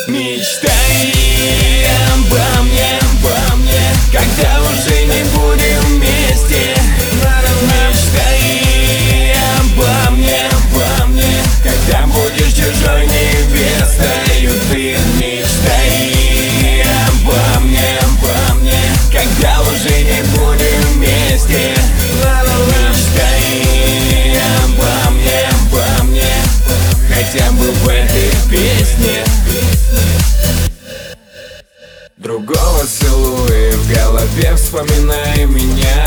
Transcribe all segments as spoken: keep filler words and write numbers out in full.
Мечтай обо мне, обо мне, когда уже не будем вместе. Мечтай обо мне, обо мне, когда будешь чужой невестой ты. Мечтай обо мне, обо мне, когда уже не будем вместе. Мечтай обо мне, обо мне, хотя бы в этой песне. Другого целуй, в голове вспоминай меня.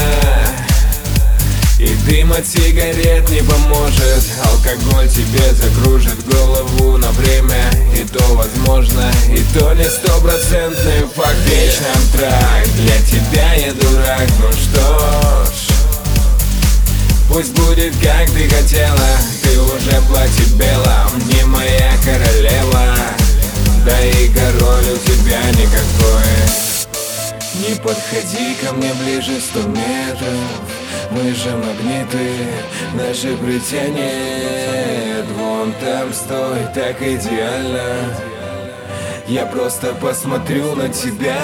И дым от сигарет не поможет, алкоголь тебе закружит голову на время. И то возможно, и то не стопроцентный факт. Вечно трак, для тебя я дурак. Ну что ж, пусть будет как ты хотела. Ты уже в платье белом, не моя королева. Да и король у тебя никакой. Не подходи ко мне ближе сто метров. Мы же магниты, наши притянет. Вон там стой, так идеально. Я просто посмотрю на тебя.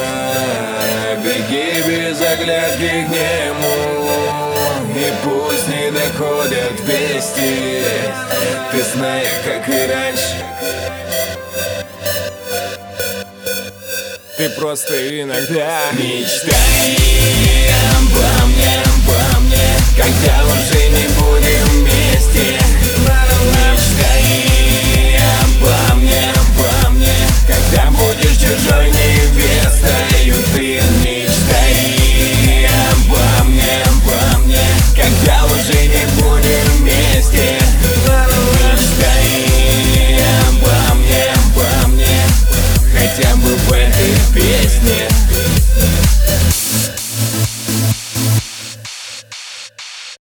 Беги без оглядки к нему, и пусть не доходят вести. Ты знаешь, как и раньше, ты просто иногда мечтай обо мне, обо мне, когда уже не будем вместе. Мечтай обо мне, обо мне, когда будешь чужой.